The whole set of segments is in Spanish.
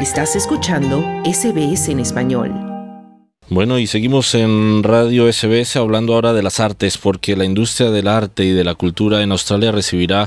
Estás escuchando SBS en español. Bueno, y seguimos en Radio SBS hablando ahora de las artes, porque la industria del arte y de la cultura en Australia recibirá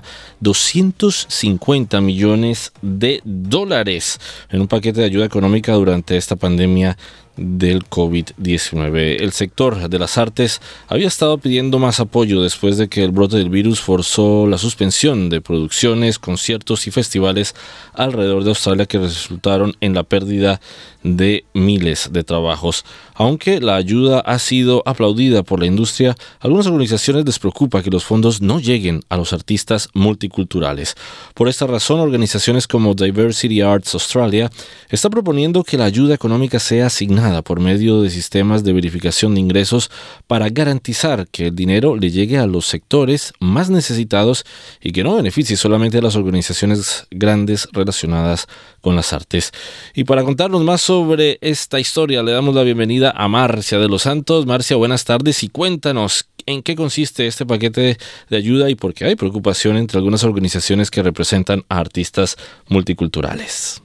250 millones de dólares en un paquete de ayuda económica durante esta pandemia del COVID-19. El sector de las artes había estado pidiendo más apoyo después de que el brote del virus forzó la suspensión de producciones, conciertos y festivales alrededor de Australia que resultaron en la pérdida de miles de trabajos. Aunque la ayuda ha sido aplaudida por la industria, algunas organizaciones les preocupa que los fondos no lleguen a los artistas multiculturales. Por esta razón, organizaciones como Diversity Arts Australia está proponiendo que la ayuda económica sea asignada por medio de sistemas de verificación de ingresos para garantizar que el dinero le llegue a los sectores más necesitados y que no beneficie solamente a las organizaciones grandes relacionadas con las artes. Y para contarnos más sobre esta historia, le damos la bienvenida a Marcia de los Santos. Marcia, buenas tardes y cuéntanos en qué consiste este paquete de ayuda y por qué hay preocupación entre algunas organizaciones que representan a artistas multiculturales.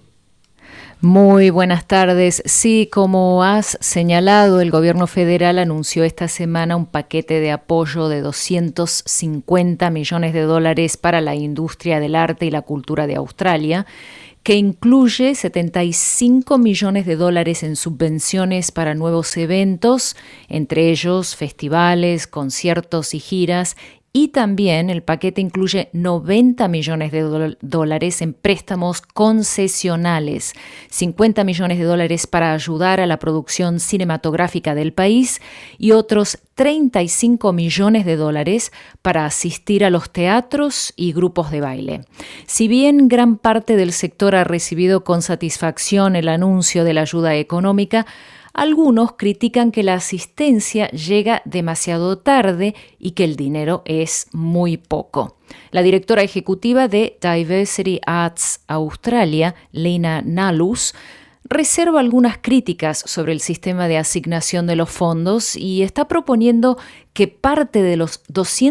Muy buenas tardes. Sí, como has señalado, el gobierno federal anunció esta semana un paquete de apoyo de 250 millones de dólares para la industria del arte y la cultura de Australia, que incluye 75 millones de dólares en subvenciones para nuevos eventos, entre ellos festivales, conciertos y giras. Y también el paquete incluye 90 millones de dólares en préstamos concesionales, 50 millones de dólares para ayudar a la producción cinematográfica del país y otros 35 millones de dólares para asistir a los teatros y grupos de baile. Si bien gran parte del sector ha recibido con satisfacción el anuncio de la ayuda económica, algunos critican que la asistencia llega demasiado tarde y que el dinero es muy poco. La directora ejecutiva de Diversity Arts Australia, Lena Nalus, reserva algunas críticas sobre el sistema de asignación de los fondos y está proponiendo que parte de los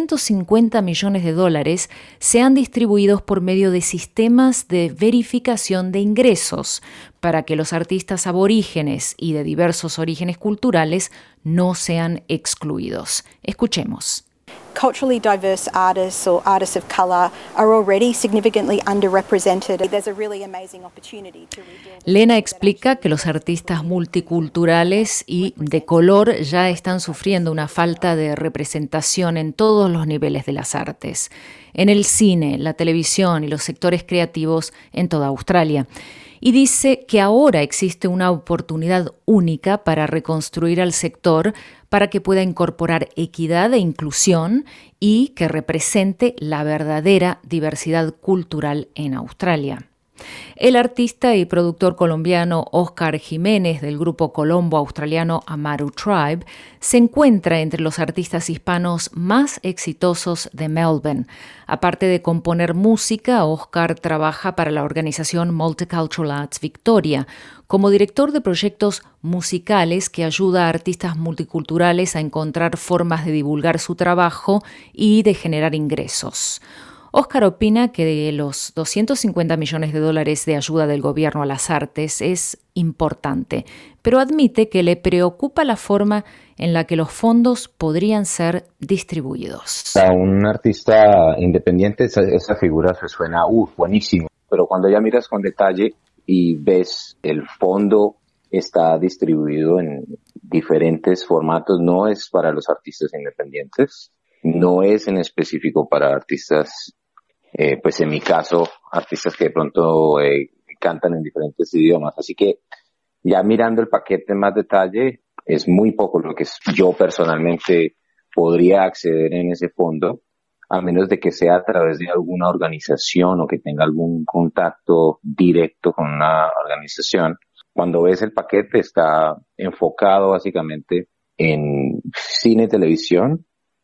250 millones de dólares sean distribuidos por medio de sistemas de verificación de ingresos para que los artistas aborígenes y de diversos orígenes culturales no sean excluidos. Escuchemos. Culturally diverse artists or artists of colour are already significantly underrepresented. There's a really amazing opportunity to rebuild. Lena explica que los artistas multiculturales y de color ya están sufriendo una falta de representación en todos los niveles de las artes, en el cine, la televisión y los sectores creativos en toda Australia. Y dice que ahora existe una oportunidad única para reconstruir al sector para que pueda incorporar equidad e inclusión y que represente la verdadera diversidad cultural en Australia. El artista y productor colombiano Oscar Jiménez del grupo colombo australiano Amaru Tribe se encuentra entre los artistas hispanos más exitosos de Melbourne. Aparte de componer música, Oscar trabaja para la organización Multicultural Arts Victoria como director de proyectos musicales que ayuda a artistas multiculturales a encontrar formas de divulgar su trabajo y de generar ingresos. Oscar opina que de los 250 millones de dólares de ayuda del gobierno a las artes es importante, pero admite que le preocupa la forma en la que los fondos podrían ser distribuidos. A un artista independiente esa figura se suena buenísimo, pero cuando ya miras con detalle y ves el fondo está distribuido en diferentes formatos, no es para los artistas independientes, no es en específico para artistas, pues en mi caso, artistas que de pronto cantan en diferentes idiomas. Así que ya mirando el paquete en más detalle, es muy poco lo que yo personalmente podría acceder en ese fondo, a menos de que sea a través de alguna organización o que tenga algún contacto directo con una organización. Cuando ves el paquete está enfocado básicamente en cine y televisión,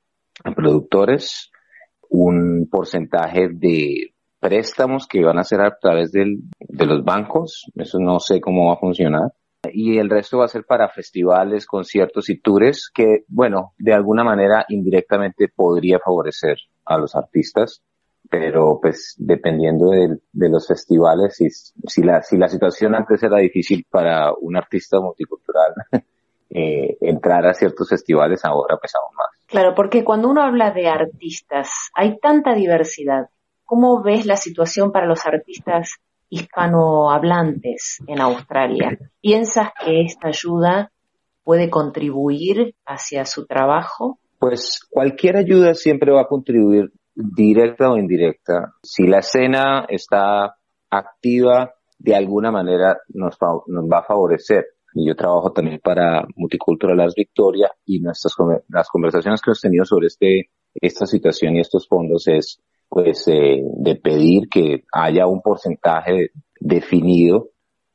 en productores, un porcentaje de préstamos que van a ser a través de los bancos, eso no sé cómo va a funcionar, y el resto va a ser para festivales, conciertos y tours que, bueno, de alguna manera indirectamente podría favorecer a los artistas, pero pues dependiendo de los festivales, si la situación antes era difícil para un artista multicultural, entrar a ciertos festivales ahora pues aún más. Claro, porque cuando uno habla de artistas, hay tanta diversidad. ¿Cómo ves la situación para los artistas hispanohablantes en Australia? ¿Piensas que esta ayuda puede contribuir hacia su trabajo? Pues cualquier ayuda siempre va a contribuir, directa o indirecta. Si la escena está activa, de alguna manera nos va a favorecer. Y yo trabajo también para Multicultural Arts Victoria, y las conversaciones que hemos tenido sobre esta situación y estos fondos es pues de pedir que haya un porcentaje definido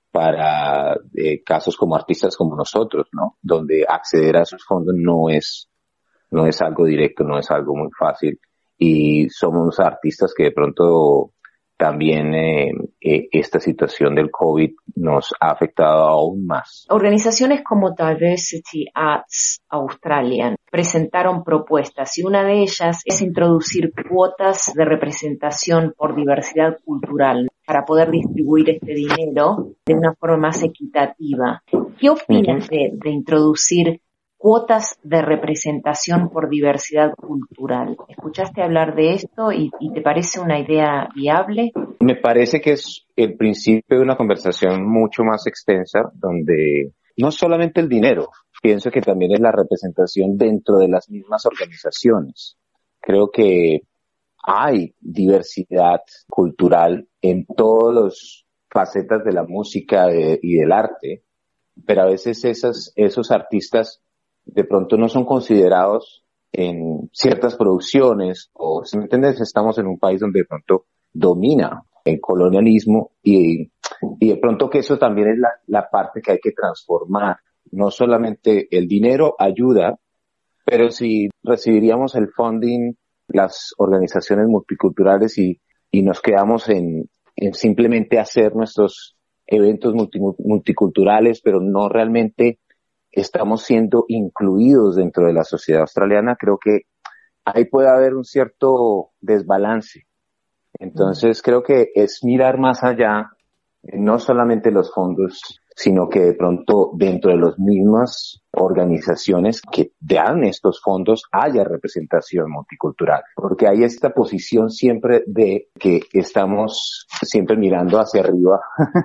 para casos como artistas como nosotros, ¿no? Donde acceder a esos fondos no es algo directo, no es algo muy fácil, y somos artistas que de pronto también esta situación del COVID nos ha afectado aún más. Organizaciones como Diversity Arts Australian presentaron propuestas y una de ellas es introducir cuotas de representación por diversidad cultural para poder distribuir este dinero de una forma más equitativa. ¿Qué opinas de introducir cuotas de representación por diversidad cultural? ¿Escuchaste hablar de esto y te parece una idea viable? Me parece que es el principio de una conversación mucho más extensa, donde no solamente el dinero, pienso que también es la representación dentro de las mismas organizaciones. Creo que hay diversidad cultural en todas las facetas de la música y del arte, pero a veces esos artistas de pronto no son considerados en ciertas producciones, o si me entiendes, estamos en un país donde de pronto domina el colonialismo, y de pronto que eso también es la parte que hay que transformar. No solamente el dinero ayuda, pero si recibiríamos el funding, las organizaciones multiculturales, y nos quedamos en simplemente hacer nuestros eventos multiculturales, pero no realmente estamos siendo incluidos dentro de la sociedad australiana, creo que ahí puede haber un cierto desbalance. Entonces creo que es mirar más allá, no solamente los fondos, sino que de pronto dentro de las mismas organizaciones que dan estos fondos haya representación multicultural, porque hay esta posición siempre de que estamos siempre mirando hacia arriba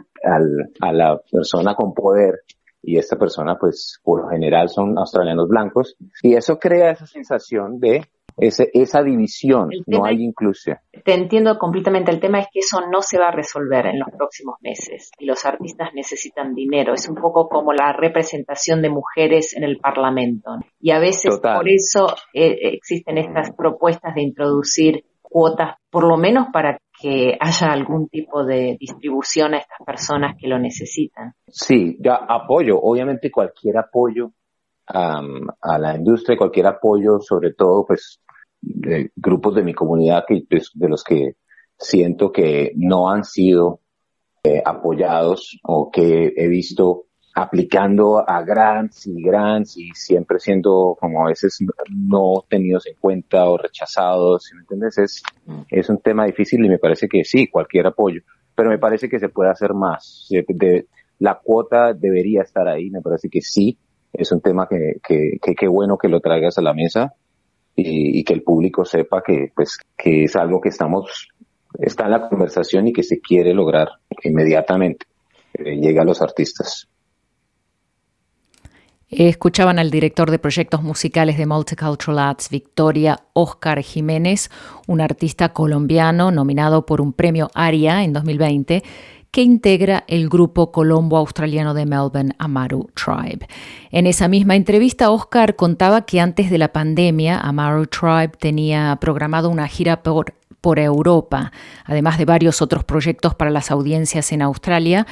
a la persona con poder, y esta persona pues por lo general son australianos blancos, y eso crea esa sensación de esa división, no hay inclusión. Te entiendo completamente, el tema es que eso no se va a resolver en los próximos meses y los artistas necesitan dinero, es un poco como la representación de mujeres en el Parlamento, y a veces Total. Por eso existen estas propuestas de introducir cuotas, por lo menos para que haya algún tipo de distribución a estas personas que lo necesitan. Sí, yo apoyo, obviamente cualquier apoyo a la industria, cualquier apoyo, sobre todo pues de grupos de mi comunidad de los que siento que no han sido apoyados, o que he visto aplicando a grants y siempre siendo como a veces no tenidos en cuenta o rechazados, ¿sí me entiendes? Es un tema difícil, y me parece que sí, cualquier apoyo, pero me parece que se puede hacer más. La cuota debería estar ahí, me parece que sí, es un tema que qué bueno que lo traigas a la mesa, y que el público sepa que es algo que está en la conversación y que se quiere lograr inmediatamente, llega a los artistas. Escuchaban al director de proyectos musicales de Multicultural Arts Victoria, Óscar Jiménez, un artista colombiano nominado por un premio ARIA en 2020, que integra el grupo colombo-australiano de Melbourne, Amaru Tribe. En esa misma entrevista, Óscar contaba que antes de la pandemia, Amaru Tribe tenía programado una gira por Europa, además de varios otros proyectos para las audiencias en Australia,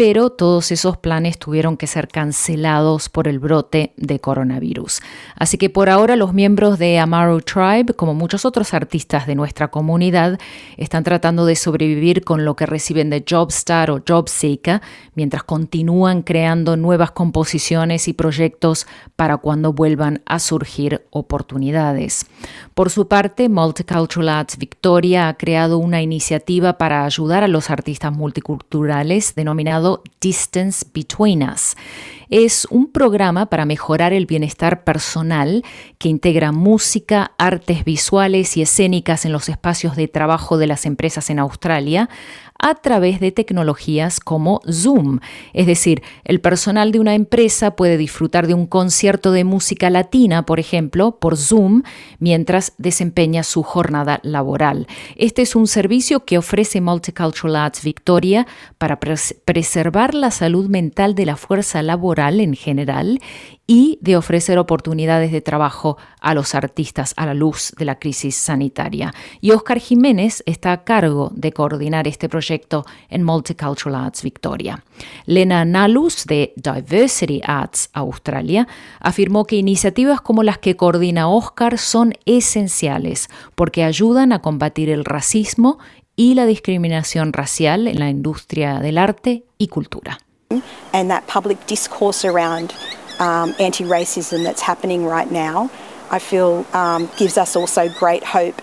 pero todos esos planes tuvieron que ser cancelados por el brote de coronavirus. Así que por ahora los miembros de Amaru Tribe, como muchos otros artistas de nuestra comunidad, están tratando de sobrevivir con lo que reciben de Jobstar o JobSeeker, mientras continúan creando nuevas composiciones y proyectos para cuando vuelvan a surgir oportunidades. Por su parte, Multicultural Arts Victoria ha creado una iniciativa para ayudar a los artistas multiculturales denominado Distance Between Us. Es un programa para mejorar el bienestar personal que integra música, artes visuales y escénicas en los espacios de trabajo de las empresas en Australia a través de tecnologías como Zoom. Es decir, el personal de una empresa puede disfrutar de un concierto de música latina, por ejemplo, por Zoom, mientras desempeña su jornada laboral. Este es un servicio que ofrece Multicultural Arts Victoria para preservar la salud mental de la fuerza laboral en general y de ofrecer oportunidades de trabajo a los artistas a la luz de la crisis sanitaria. Y Óscar Jiménez está a cargo de coordinar este proyecto en Multicultural Arts Victoria. Lena Nalus, de Diversity Arts Australia, afirmó que iniciativas como las que coordina Óscar son esenciales porque ayudan a combatir el racismo y la discriminación racial en la industria del arte y cultura. And that public discourse around anti-racism that's happening right now, I feel gives us also great hope.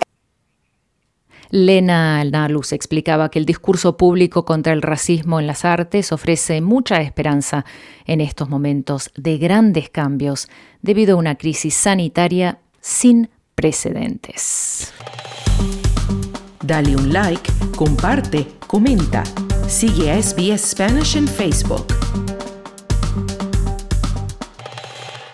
Lena Nalus explicaba que el discurso público contra el racismo en las artes ofrece mucha esperanza en estos momentos de grandes cambios debido a una crisis sanitaria sin precedentes. Dale un like, comparte, comenta. Sigue a SBS Spanish en Facebook.